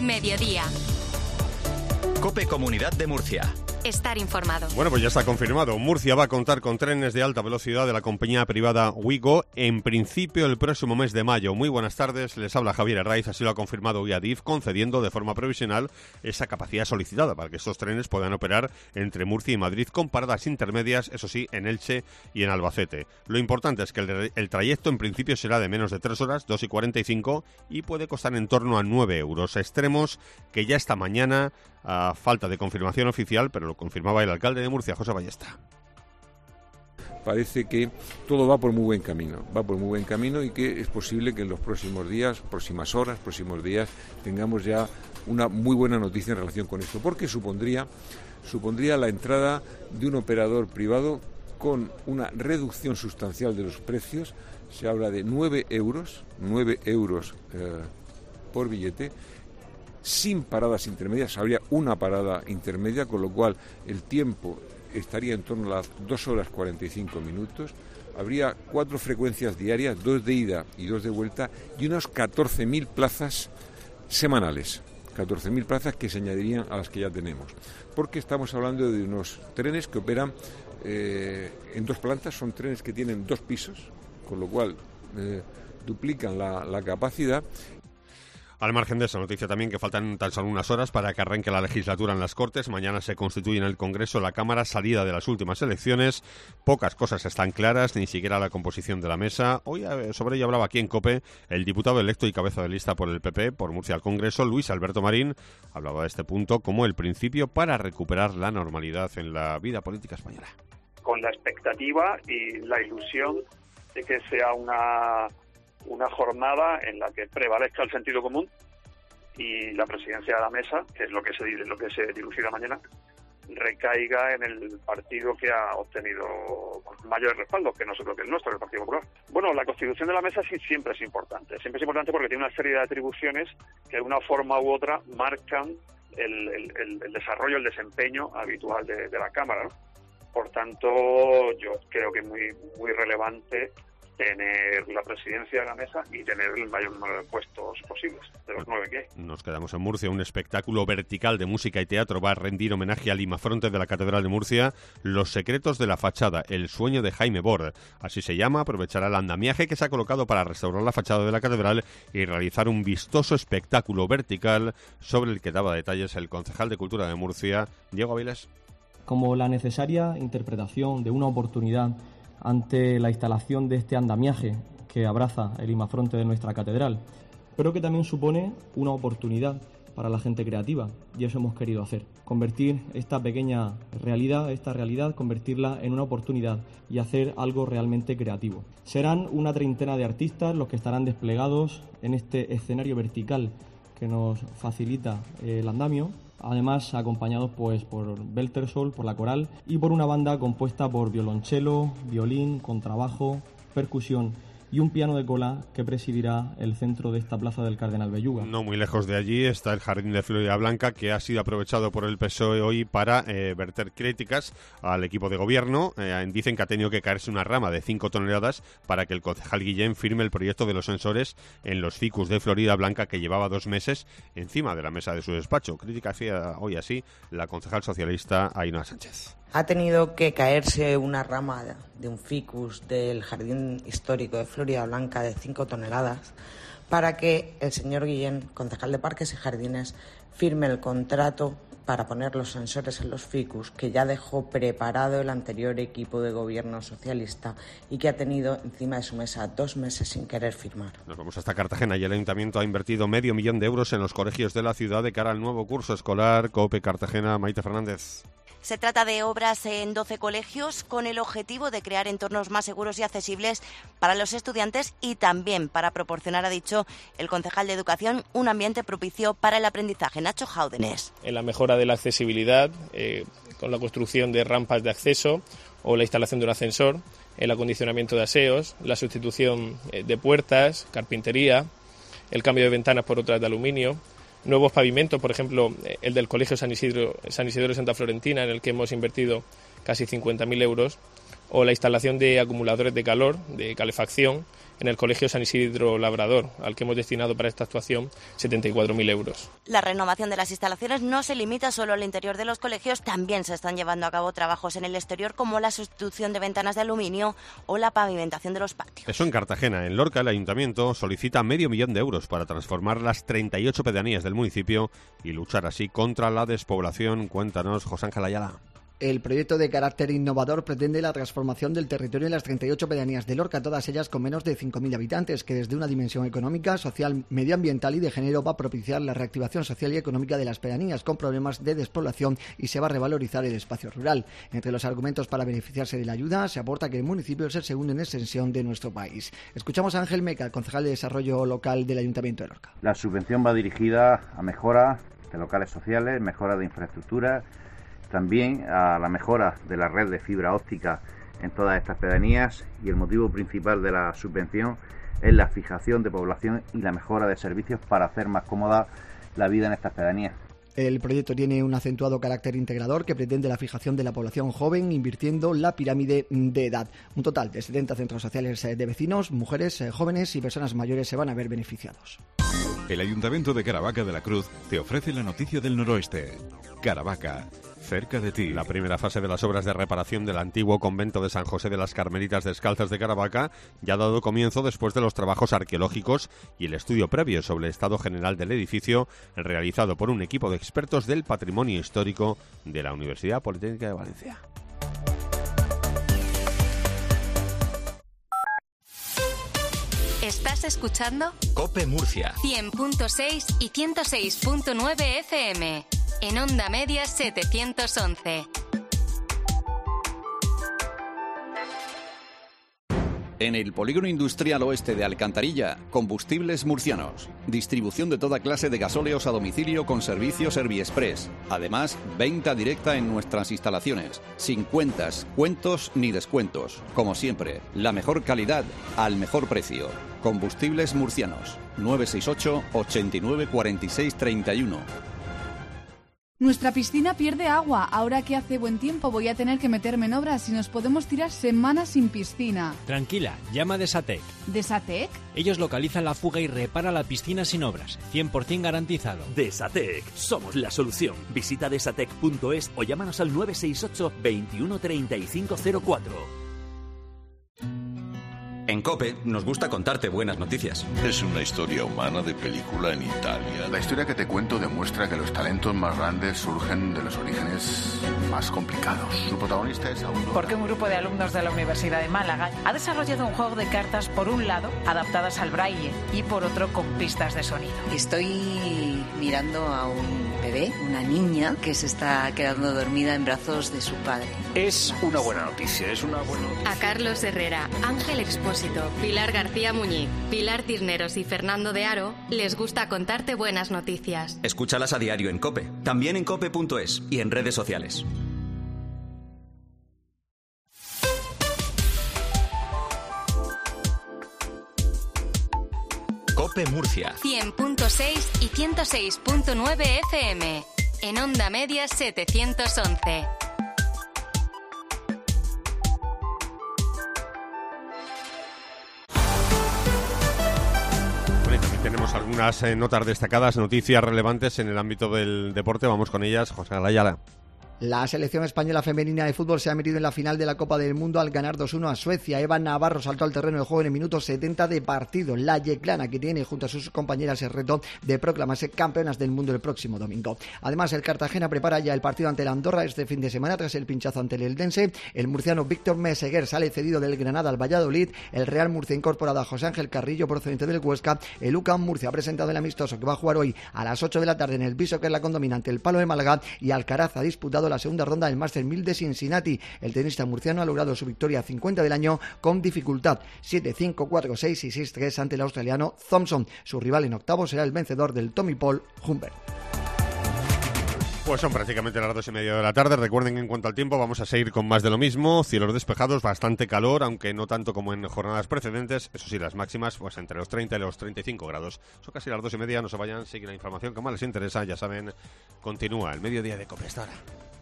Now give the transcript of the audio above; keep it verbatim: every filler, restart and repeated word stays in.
mediodía. COPE Comunidad de Murcia. Estar informado. Bueno, pues ya está confirmado. Murcia va a contar con trenes de alta velocidad de la compañía privada Ouigo, en principio el próximo mes de mayo. Muy buenas tardes, les habla Javier Herraiz, así lo ha confirmado hoy Adif, concediendo de forma provisional esa capacidad solicitada para que estos trenes puedan operar entre Murcia y Madrid con paradas intermedias, eso sí, en Elche y en Albacete. Lo importante es que el, el trayecto en principio será de menos de tres horas, dos y cuarenta y cinco, y puede costar en torno a nueve euros. Extremos que ya esta mañana, a falta de confirmación oficial, pero lo confirmaba el alcalde de Murcia, José Ballesta. Parece que todo va por muy buen camino, va por muy buen camino y que es posible que en los próximos días, próximas horas, próximos días, tengamos ya una muy buena noticia en relación con esto, porque supondría, supondría la entrada de un operador privado con una reducción sustancial de los precios. Se habla de nueve euros, nueve euros eh, por billete, sin paradas intermedias. Habría una parada intermedia, con lo cual el tiempo estaría en torno a las dos horas cuarenta y cinco minutos. Habría cuatro frecuencias diarias, dos de ida y dos de vuelta, y unas catorce mil plazas semanales. catorce mil plazas que se añadirían a las que ya tenemos. Porque estamos hablando de unos trenes que operan eh, en dos plantas, son trenes que tienen dos pisos, con lo cual eh, duplican la, la capacidad. Al margen de esa noticia también, que faltan tan solo unas horas para que arranque la legislatura en las Cortes. Mañana se constituye en el Congreso la Cámara, salida de las últimas elecciones. Pocas cosas están claras, ni siquiera la composición de la mesa. Hoy sobre ello hablaba aquí en COPE el diputado electo y cabeza de lista por el P P, por Murcia al Congreso, Luis Alberto Marín. Hablaba de este punto como el principio para recuperar la normalidad en la vida política española. Con la expectativa y la ilusión de que sea una... una jornada en la que prevalezca el sentido común y la presidencia de la mesa, que es lo que se lo que se dilucida mañana, recaiga en el partido que ha obtenido mayores respaldos, que no es lo que es nuestro, el Partido Popular. Bueno, la constitución de la mesa sí siempre es importante, siempre es importante porque tiene una serie de atribuciones que de una forma u otra marcan el, el, el, el desarrollo, el desempeño habitual de, de la Cámara, ¿no? Por tanto, yo creo que es muy, muy relevante tener la presidencia de la mesa y tener el mayor número de puestos posibles, de los nueve que hay. Nos quedamos en Murcia. Un espectáculo vertical de música y teatro va a rendir homenaje al imafronte de la Catedral de Murcia, Los secretos de la fachada, el sueño de Jaime Bord. Así se llama, aprovechará el andamiaje que se ha colocado para restaurar la fachada de la catedral y realizar un vistoso espectáculo vertical sobre el que daba detalles el concejal de Cultura de Murcia, Diego Avilés. Como la necesaria interpretación de una oportunidad ante la instalación de este andamiaje que abraza el imafronte de nuestra catedral, pero que también supone una oportunidad para la gente creativa, y eso hemos querido hacer, convertir esta pequeña realidad, esta realidad, convertirla en una oportunidad y hacer algo realmente creativo. Serán una treintena de artistas los que estarán desplegados en este escenario vertical que nos facilita el andamio, además acompañados pues por Beltersol, por la coral y por una banda compuesta por violonchelo, violín, contrabajo, percusión y un piano de cola que presidirá el centro de esta plaza del Cardenal Belluga. No muy lejos de allí está el Jardín de Florida Blanca, que ha sido aprovechado por el P S O E hoy para eh, verter críticas al equipo de gobierno. Eh, dicen que ha tenido que caerse una rama de cinco toneladas para que el concejal Guillén firme el proyecto de los sensores en los ficus de Florida Blanca, que llevaba dos meses encima de la mesa de su despacho. Crítica hacía hoy así la concejal socialista Ainhoa Sánchez. Ha tenido que caerse una rama de un ficus del Jardín Histórico de Florida Blanca de cinco toneladas para que el señor Guillén, concejal de Parques y Jardines, firme el contrato para poner los sensores en los ficus que ya dejó preparado el anterior equipo de gobierno socialista y que ha tenido encima de su mesa dos meses sin querer firmar. Nos vamos hasta Cartagena y el Ayuntamiento ha invertido medio millón de euros en los colegios de la ciudad de cara al nuevo curso escolar. COPE Cartagena, Maite Fernández. Se trata de obras en doce colegios con el objetivo de crear entornos más seguros y accesibles para los estudiantes y también para proporcionar, ha dicho el concejal de Educación, un ambiente propicio para el aprendizaje. Nacho Jáudenes. En la mejora de la accesibilidad, eh, con la construcción de rampas de acceso o la instalación de un ascensor, el acondicionamiento de aseos, la sustitución de puertas, carpintería, el cambio de ventanas por otras de aluminio, nuevos pavimentos, por ejemplo, el del Colegio San Isidro, San Isidro de Santa Florentina, en el que hemos invertido casi cincuenta mil euros, o la instalación de acumuladores de calor, de calefacción, en el Colegio San Isidro Labrador, al que hemos destinado para esta actuación setenta y cuatro mil euros. La renovación de las instalaciones no se limita solo al interior de los colegios, también se están llevando a cabo trabajos en el exterior como la sustitución de ventanas de aluminio o la pavimentación de los patios. Eso en Cartagena. En Lorca el Ayuntamiento solicita medio millón de euros para transformar las treinta y ocho pedanías del municipio y luchar así contra la despoblación. Cuéntanos, José Ángel Ayala. El proyecto de carácter innovador pretende la transformación del territorio en las treinta y ocho pedanías de Lorca, todas ellas con menos de cinco mil habitantes, que desde una dimensión económica, social, medioambiental y de género va a propiciar la reactivación social y económica de las pedanías con problemas de despoblación y se va a revalorizar el espacio rural. Entre los argumentos para beneficiarse de la ayuda se aporta que el municipio es el segundo en extensión de nuestro país. Escuchamos a Ángel Meca, concejal de Desarrollo Local del Ayuntamiento de Lorca. La subvención va dirigida a mejora de locales sociales, mejora de infraestructuras, también a la mejora de la red de fibra óptica en todas estas pedanías, y el motivo principal de la subvención es la fijación de población y la mejora de servicios para hacer más cómoda la vida en estas pedanías. El proyecto tiene un acentuado carácter integrador que pretende la fijación de la población joven invirtiendo la pirámide de edad. Un total de setenta centros sociales de vecinos, mujeres, jóvenes y personas mayores se van a ver beneficiados. El Ayuntamiento de Caravaca de la Cruz te ofrece la noticia del noroeste. Caravaca, cerca de ti. La primera fase de las obras de reparación del antiguo convento de San José de las Carmelitas Descalzas de Caravaca ya ha dado comienzo después de los trabajos arqueológicos y el estudio previo sobre el estado general del edificio realizado por un equipo de expertos del patrimonio histórico de la Universidad Politécnica de Valencia. ¿Estás escuchando? COPE Murcia. cien punto seis y ciento seis punto nueve F M. En Onda Media setecientos once. En el Polígono Industrial Oeste de Alcantarilla, Combustibles Murcianos. Distribución de toda clase de gasóleos a domicilio con servicio Serviexpress. Además, venta directa en nuestras instalaciones. Sin cuentas, cuentos ni descuentos. Como siempre, la mejor calidad al mejor precio. Combustibles Murcianos. nueve seis ocho, ochenta y nueve, cuarenta y seis, treinta y uno. Nuestra piscina pierde agua. Ahora que hace buen tiempo voy a tener que meterme en obras y nos podemos tirar semanas sin piscina. Tranquila, llama a Desatec. ¿Desatec? Ellos localizan la fuga y reparan la piscina sin obras. cien por ciento garantizado. Desatec, somos la solución. Visita desatec punto es o llámanos al nueve seis ocho, veintiuno, treinta y cinco cero cuatro. En COPE nos gusta contarte buenas noticias. Es una historia humana de película en Italia. La historia que te cuento demuestra que los talentos más grandes surgen de los orígenes más complicados. Su protagonista es Aurora. Porque un grupo de alumnos de la Universidad de Málaga ha desarrollado un juego de cartas, por un lado, adaptadas al braille y por otro, con pistas de sonido. Estoy mirando a un bebé, una niña, que se está quedando dormida en brazos de su padre. Es una buena noticia, es una buena noticia. A Carlos Herrera, Ángel Expósito, Pilar García Muñiz, Pilar Cisneros y Fernando de Aro les gusta contarte buenas noticias. Escúchalas a diario en COPE, también en cope punto es y en redes sociales. COPE Murcia. cien punto seis y ciento seis punto nueve F M. En Onda Media setecientos once. Tenemos algunas eh, notas destacadas, noticias relevantes en el ámbito del deporte. Vamos con ellas. José Ayala. La selección española femenina de fútbol se ha metido en la final de la Copa del Mundo al ganar dos uno a Suecia. Eva Navarro saltó al terreno de juego en el minuto setenta de partido. La yeclana, que tiene junto a sus compañeras el reto de proclamarse campeonas del mundo el próximo domingo. Además, el Cartagena prepara ya el partido ante la Andorra este fin de semana tras el pinchazo ante el Eldense. El murciano Víctor Meseguer sale cedido del Granada al Valladolid. El Real Murcia ha incorporado a José Ángel Carrillo procedente del Huesca. El U C A M Murcia ha presentado el amistoso que va a jugar hoy a las ocho de la tarde en el Viso, que es la Condomina, ante el Palo de Málaga. Y Alcaraz ha disputado la segunda ronda del Master mil de Cincinnati. El tenista murciano ha logrado su victoria cincuenta del año con dificultad, siete cinco, cuatro seis y seis tres ante el australiano Thompson. Su rival en octavo será el vencedor del Tommy Paul, Humbert. Pues son prácticamente las dos y media de la tarde. Recuerden que en cuanto al tiempo vamos a seguir con más de lo mismo. Cielos despejados, bastante calor, aunque no tanto como en jornadas precedentes. Eso sí, las máximas pues entre los treinta y los treinta y cinco grados. Son casi las dos y media, no se vayan, sigue la información que más les interesa. Ya saben, continúa el mediodía de COPE hasta ahora.